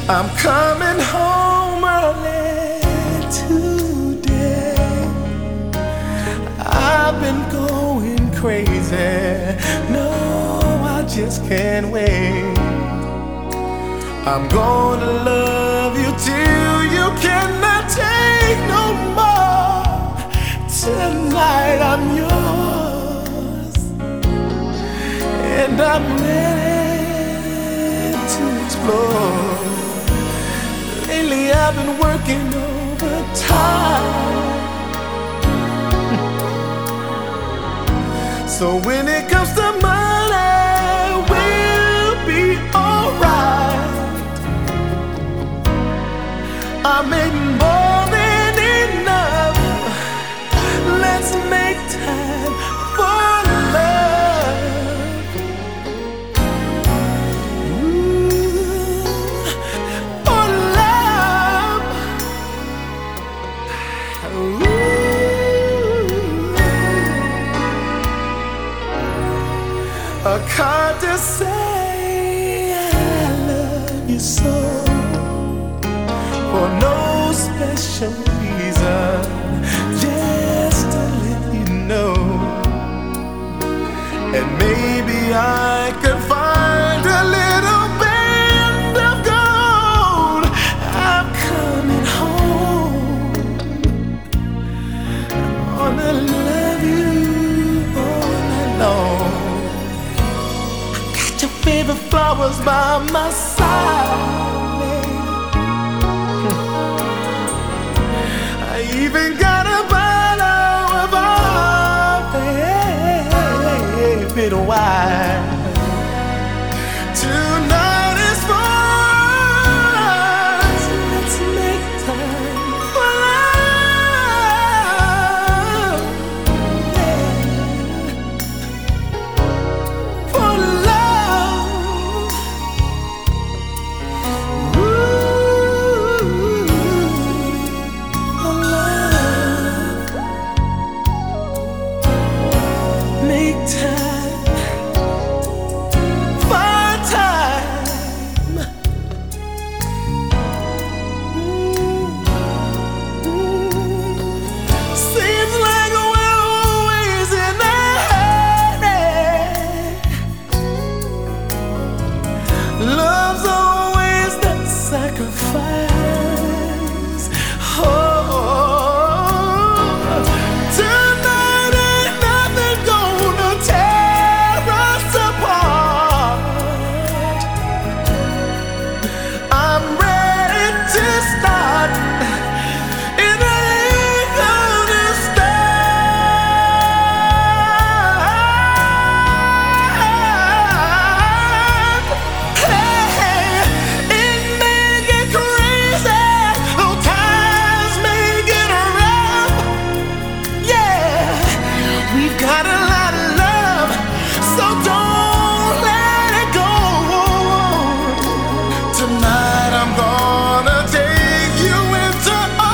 I'm coming home early today. I've been going crazy. No, I just can't wait. I'm gonna love you till you cannot take no more. Tonight I'm yours, and I'm ready to explore. Lately I've been working overtime, so when it comes to money, we'll be alright. I make more than enough. Let's make time for love. Ooh, for love. Ooh. A card to say I love you so, for no special reason, just to let you know. And maybe I could find a little band of gold. I'm coming home. I wanna love you all night long. I got your favorite flowers by my side. I even got a bottle of our favorite wine. Tonight is for us. Let's make time for love. Yeah. For love. Make time, find time. Seems like we're always in a hurry. Love's always that sacrifice. Oh. Got a lot of love, so don't let it go. Tonight I'm gonna take you into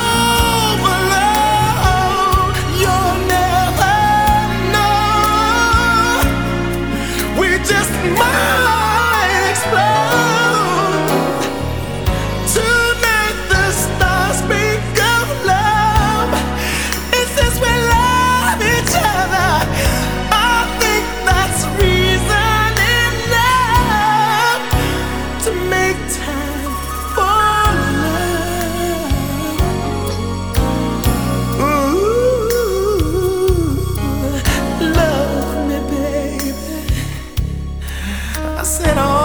overload. You'll never know. We just might explode. Tonight the stars speak of love. And since we love each other, I think that's reason enough to make time for love. Ooh, love me, baby. I said, oh.